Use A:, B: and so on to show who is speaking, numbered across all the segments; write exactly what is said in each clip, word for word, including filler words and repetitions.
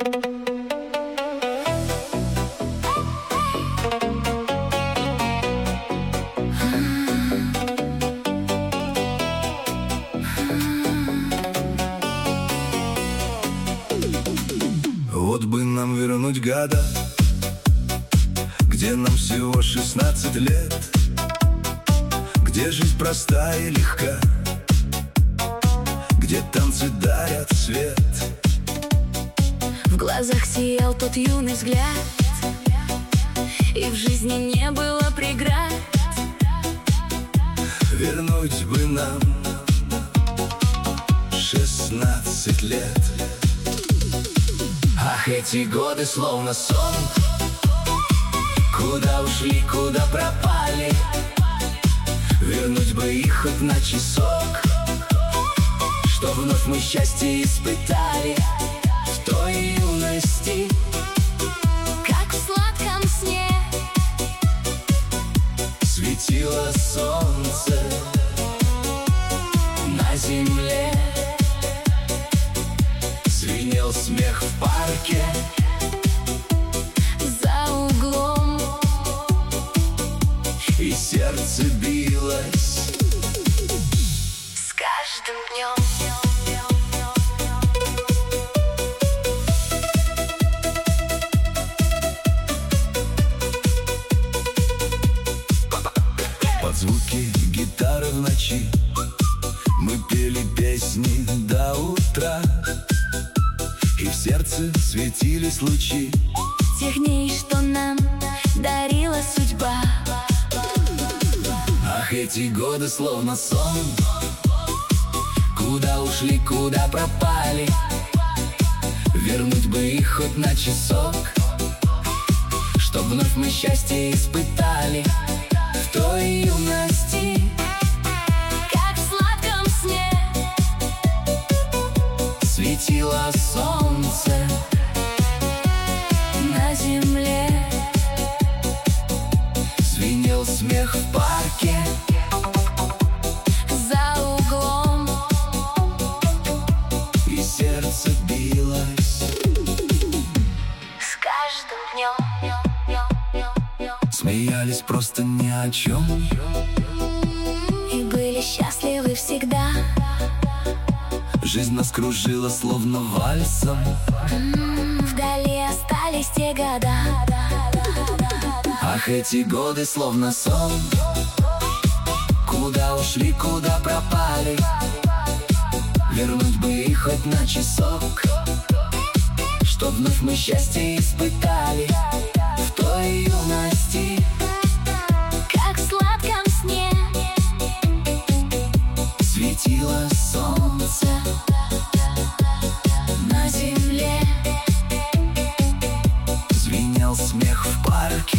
A: Вот бы нам вернуть года, где нам всего шестнадцать лет, где жизнь простая и легка, где танцы дарят свет.
B: В глазах сиял тот юный взгляд, и в жизни не было преград.
A: Вернуть бы нам шестнадцать лет. Ах, эти годы словно сон, куда ушли, куда пропали. Вернуть бы их хоть на часок, что вновь мы счастье испытали в той юности.
B: Как в сладком сне
A: Светило солнце на земле, звенел смех в парке
B: за углом,
A: и сердце билось
B: с каждым днем.
A: Под звуки гитары в ночи мы пели песни до утра, и в сердце светились лучи
B: Тех дней, что нам дарила судьба.
A: Ах, эти годы словно сон, куда ушли, куда пропали. Вернуть бы их хоть на часок, чтоб вновь мы счастье испытали в той юности.
B: Как в сладком сне
A: Светило солнце
B: на земле,
A: звенел смех в парке
B: за углом,
A: и сердце билось
B: с каждым днем.
A: Смеялись просто ни о чем,
B: И были счастливы всегда.
A: жизнь нас кружила словно вальсом.
B: М, Вдали остались те года.
A: Ах, эти годы словно сон, куда ушли, куда пропали. Вернуть бы их хоть на часок, чтоб вновь мы счастье испытали в той юности.
B: Как в сладком сне
A: Светило солнце
B: на земле,
A: звенел смех в парке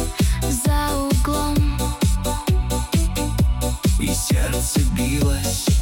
B: за углом,
A: и сердце билось